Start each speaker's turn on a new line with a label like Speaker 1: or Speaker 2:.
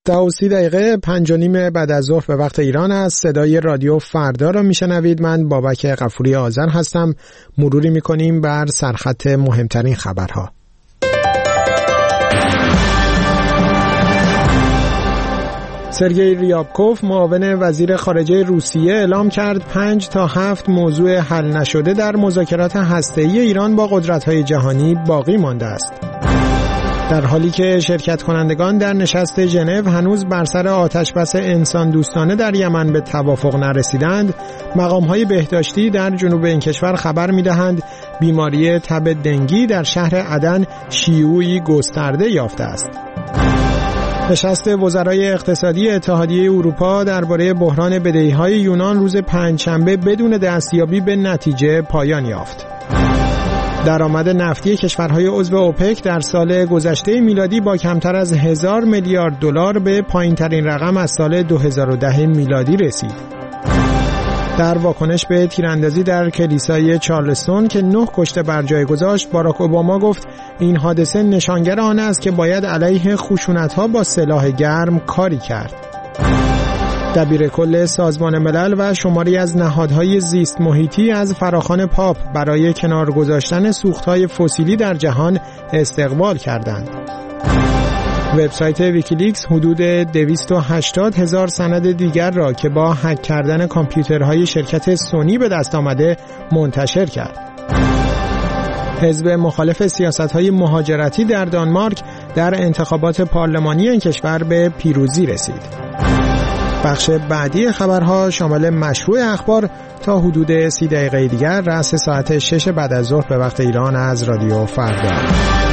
Speaker 1: 10:30 5:30 بعد از ظهر به وقت ایران است. صدای رادیو فردا را میشنوید. من بابک غفوری آذر هستم. مروری میکنیم بر سرخط مهمترین خبرها. سرگئی ریابکوف معاون وزیر خارجه روسیه اعلام کرد 5 تا 7 موضوع حل نشده در مذاکرات هسته‌ای ایران با قدرت‌های جهانی باقی مانده است. در حالی که شرکت کنندگان در نشست ژنو هنوز بر سر آتشبس انسان دوستانه در یمن به توافق نرسیدند، مقام‌های بهداشتی در جنوب این کشور خبر می‌دهند بیماری تب دنگی در شهر عدن شیوعی گسترده یافته است. نشست وزرای اقتصادی اتحادیه اروپا درباره بحران بدهی‌های یونان روز پنجشنبه بدون دستیابی به نتیجه پایان یافت. درآمد نفتی کشورهای عضو اوپک در سال گذشته میلادی با کمتر از 1000 میلیارد دلار به پایین‌ترین رقم از سال 2010 میلادی رسید. در واکنش به تیراندازی در کلیسای چارلستون که 9 کشته بر جای گذاشت، باراک اوباما گفت این حادثه نشانگر آن است که باید علیه خشونت‌ها با سلاح گرم کاری کرد. دبیر کل سازمان ملل و شماری از نهادهای زیست محیطی از فراخوان پاپ برای کنار گذاشتن سوختهای فسیلی در جهان استقبال کردند. وبسایت ویکیلیکس حدود 280,000 سند دیگر را که با هک کردن کامپیوترهای شرکت سونی به دست آمده منتشر کرد. حزب مخالف سیاست‌های مهاجرتی در دانمارک در انتخابات پارلمانی این کشور به پیروزی رسید. بخش بعدی خبرها شامل مشروع اخبار تا حدود 30 دقیقه دیگر رأس ساعت 6 بعد از ظهر به وقت ایران از رادیو فردا.